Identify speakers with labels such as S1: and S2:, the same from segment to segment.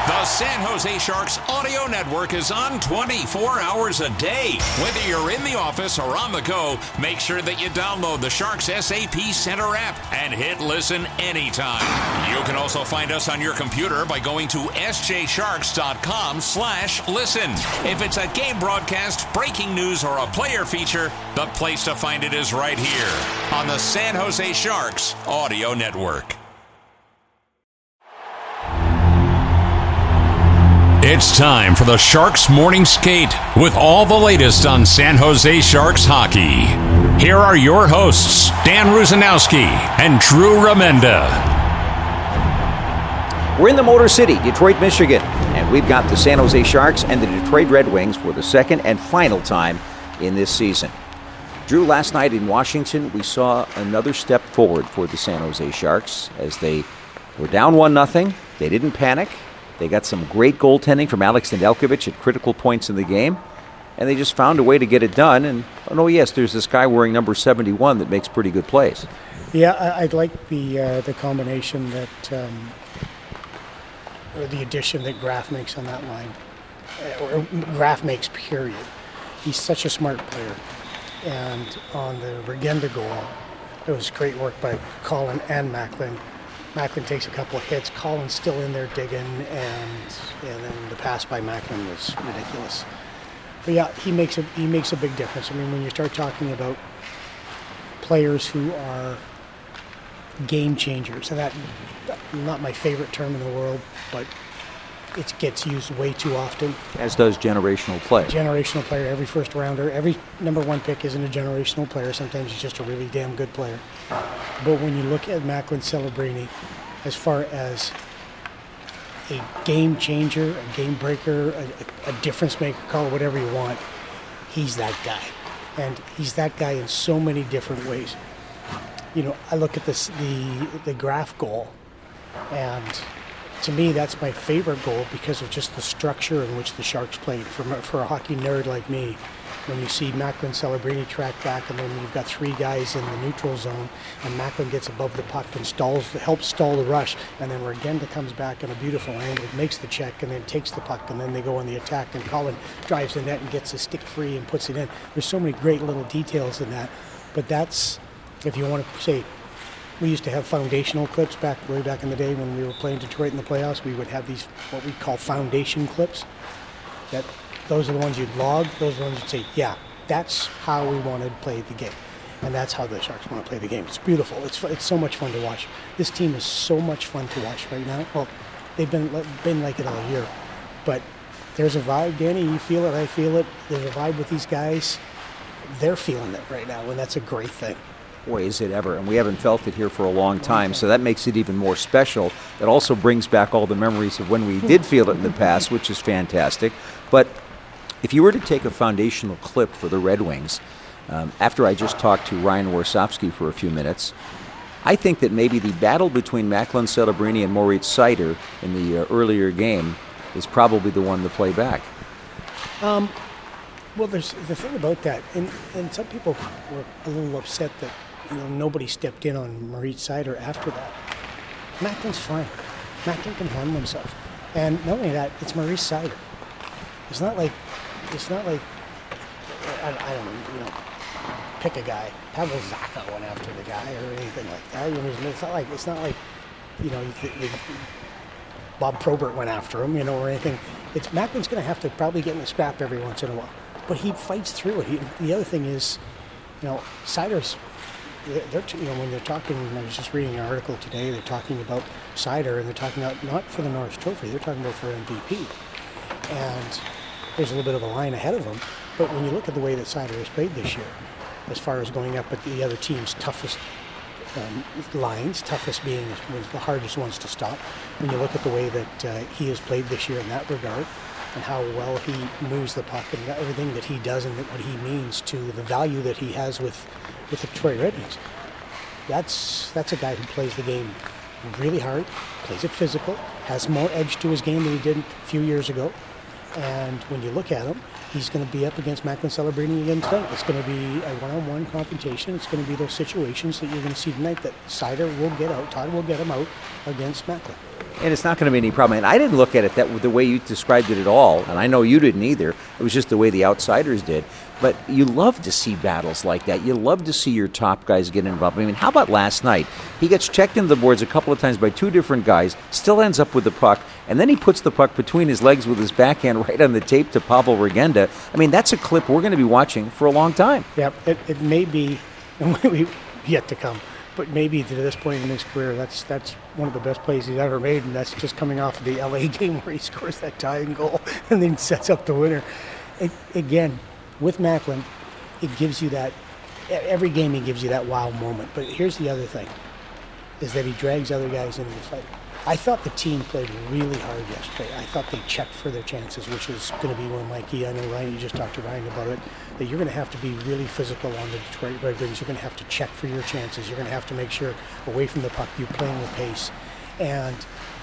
S1: The San Jose Sharks audio network is on 24 hours a day. Whether you're in the office or on the go, make sure that you download the Sharks SAP Center app and hit listen anytime. You can also find us on your computer by going to sjsharks.com/listen. If it's a game broadcast, breaking news, or a player feature, the place to find it is right here on the San Jose Sharks audio network. It's time for the Sharks Morning Skate with all the latest on San Jose Sharks hockey. Here are your hosts, Dan Rusanowski and Drew Remenda.
S2: We're in the Motor City, Detroit, Michigan, and we've got the San Jose Sharks and the Detroit Red Wings for the second and final time in this season. Drew, last night in Washington, we saw another step forward for the San Jose Sharks as they were down 1-0. They didn't panic. They got some great goaltending from Alex Nedeljkovic at critical points in the game, and they just found a way to get it done. And, oh, yes, there's this guy wearing number 71 that makes pretty good plays.
S3: Yeah, I'd like the combination that, or the addition that Graf makes on that line, or Graf makes, period. He's such a smart player. And on the Regenda goal, it was great work by Colin and Macklin. Macklin takes a couple of hits. Colin's still in there digging, and then the pass by Macklin was ridiculous. But yeah, he makes a big difference. I mean, when you start talking about players who are game changers, and that not my favorite term in the world, but it gets used way too often.
S2: As does generational play.
S3: Generational player, every first rounder, every number one pick isn't a generational player. Sometimes he's just a really damn good player. But when you look at Macklin Celebrini, as far as a game changer, a game breaker, a difference maker, call it whatever you want, he's that guy. And he's that guy in so many different ways. You know, I look at the Graf goal, and to me, that's my favorite goal because of just the structure in which the Sharks played. For a hockey nerd like me, when you see Macklin Celebrini track back, and then you've got three guys in the neutral zone, and Macklin gets above the puck and helps stall the rush, and then Regenda comes back in a beautiful angle, makes the check, and then takes the puck, and then they go on the attack, and Colin drives the net and gets a stick free and puts it in. There's so many great little details in that, but that's, if you want to say, we used to have foundational clips way back in the day when we were playing Detroit in the playoffs. We would have these, what we call foundation clips. Those are the ones you'd log. Those are the ones you'd say, yeah, that's how we want to play the game. And that's how the Sharks want to play the game. It's beautiful. It's so much fun to watch. This team is so much fun to watch right now. Well, they've been like it all year. But there's a vibe, Danny. You feel it. I feel it. There's a vibe with these guys. They're feeling it right now, and that's a great thing.
S2: Boy, is it ever. And we haven't felt it here for a long time, so that makes it even more special. It also brings back all the memories of when we did feel it in the past, which is fantastic. But if you were to take a foundational clip for the Red Wings, after I just talked to Ryan Warsofsky for a few minutes, I think that maybe the battle between Macklin Celebrini and Moritz Seider in the earlier game is probably the one to play back.
S3: Well, there's the thing about that, and some people were a little upset that nobody stepped in on Moritz Seider after that. Macklin's fine. Macklin can handle himself, and not only that, it's Moritz Seider. It's not like I don't know, pick a guy. Pavel Zacha went after the guy or anything like that. It's not like Bob Probert went after him, or anything. It's Macklin's going to have to probably get in a scrap every once in a while. But he fights through it. The other thing is, Seider's, when they're talking, I was just reading an article today, they're talking about Seider, and they're talking about not for the Norris Trophy, they're talking about for MVP. And there's a little bit of a line ahead of him, but when you look at the way that Seider has played this year, as far as going up at the other team's toughest lines, toughest being the hardest ones to stop, when you look at the way that he has played this year in that regard, and how well he moves the puck and everything that he does and what he means to the value that he has with the Detroit Red Wings. That's a guy who plays the game really hard, plays it physical, has more edge to his game than he did a few years ago, And when you look at him, he's going to be up against Macklin Celebrini again tonight. It's going to be a one-on-one confrontation. It's going to be those situations that you're going to see tonight that Sider will get out, Todd will get him out against Macklin.
S2: And it's not going to be any problem. And I didn't look at it the way you described it at all, and I know you didn't either. It was just the way the outsiders did. But you love to see battles like that. You love to see your top guys get involved. I mean, how about last night? He gets checked into the boards a couple of times by two different guys, still ends up with the puck, and then he puts the puck between his legs with his backhand right on the tape to Pavel Regenda. I mean, that's a clip we're going to be watching for a long time.
S3: Yeah, it may be yet to come. But maybe to this point in his career, that's one of the best plays he's ever made, and that's just coming off of the LA game where he scores that tying goal and then sets up the winner. Again, with Macklin, it gives you that, every game he gives you that wow moment. But here's the other thing, is that he drags other guys into the fight. I thought the team played really hard yesterday. I thought they checked for their chances, which is going to be one Mikey. I know Ryan, you just talked to Ryan about it, that you're going to have to be really physical on the Detroit Red Wings. You're going to have to check for your chances. You're going to have to make sure away from the puck you're playing with pace. And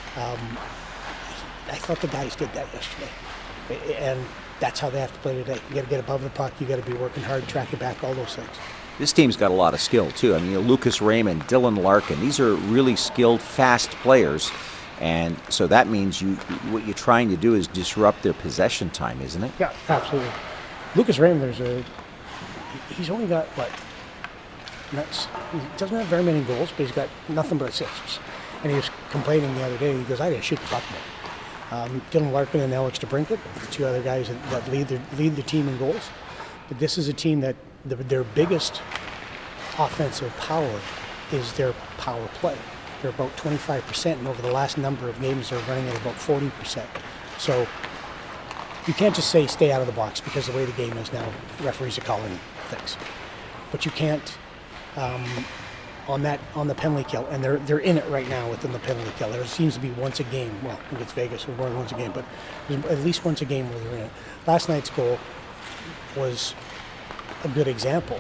S3: I thought the guys did that yesterday. And that's how they have to play today. You got to get above the puck. You got to be working hard, track it back, all those things.
S2: This team's got a lot of skill, too. I mean, Lucas Raymond, Dylan Larkin, these are really skilled, fast players. And so that means what you're trying to do is disrupt their possession time, isn't it?
S3: Yeah, absolutely. Lucas Raymond, he's only got, he doesn't have very many goals, but he's got nothing but assists. And he was complaining the other day, he goes, I got to shoot the puck more. Dylan Larkin and Alex DeBrincat, the two other guys that lead the team in goals. But this is a team that their biggest offensive power is their power play. They're about 25%, and over the last number of games, they're running at about 40%. So you can't just say stay out of the box, because the way the game is now, referees are calling things. But you can't on the penalty kill, and they're in it right now within the penalty kill. There seems to be once a game. Well, I think it's Vegas, we're going once a game, but there's at least once a game where they're in it. Last night's goal was a good example.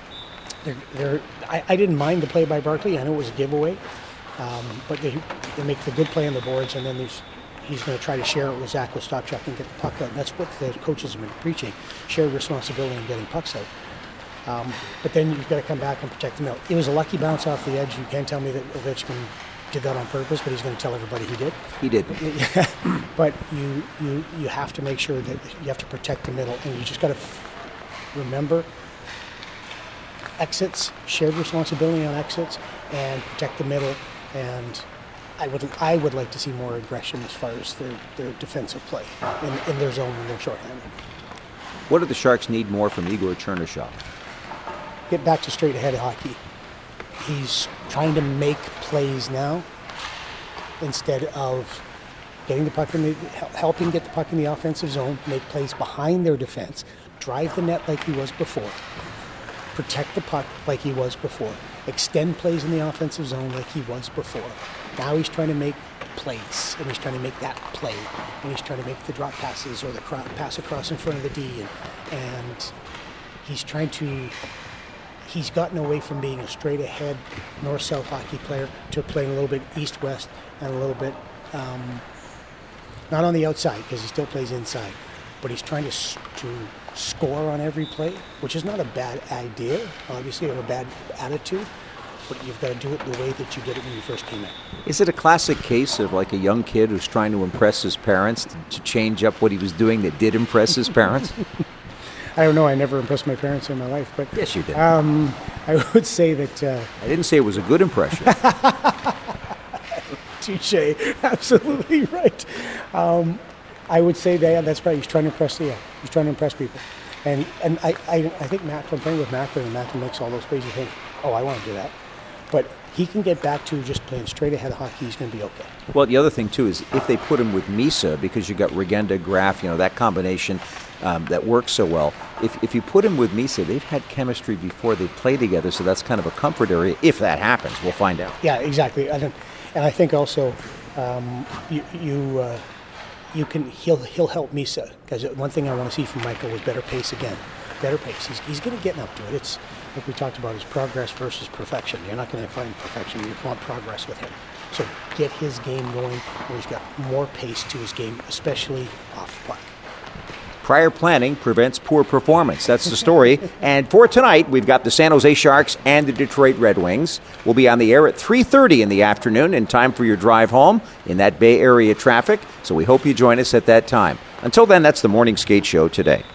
S3: I didn't mind the play by Barkley. I know it was a giveaway, but they make the good play on the boards, and then he's going to try to share it with Zach Ostapchuk and get the puck out. And that's what the coaches have been preaching: shared responsibility in getting pucks out. But then you've got to come back and protect the middle. It was a lucky bounce off the edge. You can't tell me that Ovechkin did that on purpose, but he's going to tell everybody he did.
S2: He did.
S3: But you have to make sure that you have to protect the middle, and you just got to remember exits, shared responsibility on exits, and protect the middle. And I would like to see more aggression as far as their defensive play in their zone when they're shorthanded.
S2: What do the Sharks need more from Igor Chernyshov?
S3: Get back to straight ahead hockey. He's trying to make plays now instead of getting the puck helping get the puck in the offensive zone, make plays behind their defense, drive the net like he was before, protect the puck like he was before, extend plays in the offensive zone like he was before. Now he's trying to make plays, and he's trying to make that play, and he's trying to make the drop passes or the pass across in front of the D, and he's gotten away from being a straight ahead north-south hockey player to playing a little bit east-west and a little bit not on the outside, because he still plays inside, but he's trying to score on every play, which is not a bad idea, obviously, or a bad attitude, but you've got to do it the way that you did it when you first came in.
S2: Is it a classic case of like a young kid who's trying to impress his parents to change up what he was doing that did impress his parents?
S3: I don't know. I never impressed my parents in my life, but
S2: yes, you did.
S3: I would say that
S2: I didn't say it was a good impression.
S3: Touche, absolutely right. I would say that's right. He's trying to impress he's trying to impress people, and I think Macklin, playing with Macklin, and Macklin makes all those plays. You think, oh, I want to do that, but he can get back to just playing straight ahead hockey. He's going to be okay.
S2: Well, the other thing too is if they put him with Misa, because you got Regenda, Graf, that combination that works so well. If you put him with Misa, they've had chemistry before they play together, so that's kind of a comfort area. If that happens, we'll find out.
S3: Yeah, exactly. And I think also he'll help Misa, because one thing I want to see from Michael was better pace again. Better pace. He's going to get up to it. It's like we talked about, is progress versus perfection. You're not going to find perfection. You want progress with him. So get his game going where he's got more pace to his game, especially off the puck.
S2: prior planning prevents poor performance. That's the story. And for tonight, we've got the San Jose Sharks and the Detroit Red Wings. We'll be on the air at 3:30 in the afternoon in time for your drive home in that Bay Area traffic. So we hope you join us at that time. Until then, that's the Morning Skate Show today.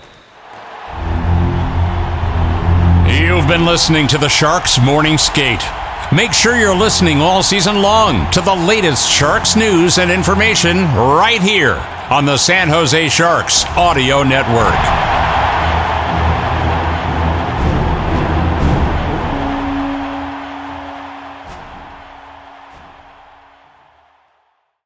S1: You've been listening to the Sharks Morning Skate. Make sure you're listening all season long to the latest Sharks news and information right here on the San Jose Sharks Audio Network.